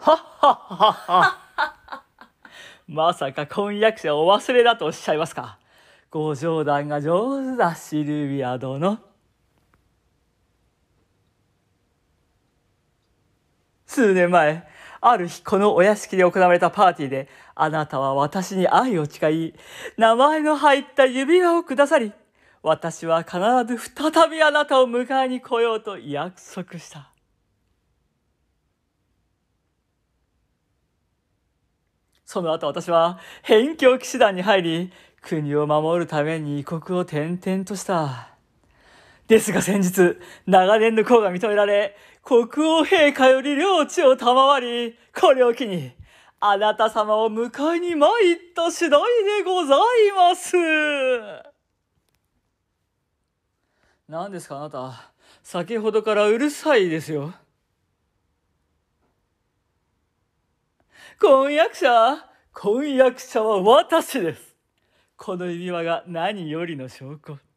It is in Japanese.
はっはっはっは。まさか婚約者をお忘れだとおっしゃいますか。ご冗談が上手だ、シルビア殿。数年前、ある日このお屋敷で行われたパーティーで、あなたは私に愛を誓い、名前の入った指輪をくださり、私は必ず再びあなたを迎えに来ようと約束した。その後私は辺境騎士団に入り、国を守るために異国を転々とした。ですが先日、長年の功が認められ、国王陛下より領地を賜り、これを機に、あなた様を迎えに参った次第でございます。何ですかあなた、先ほどからうるさいですよ。婚約者は私です。この指輪が何よりの証拠。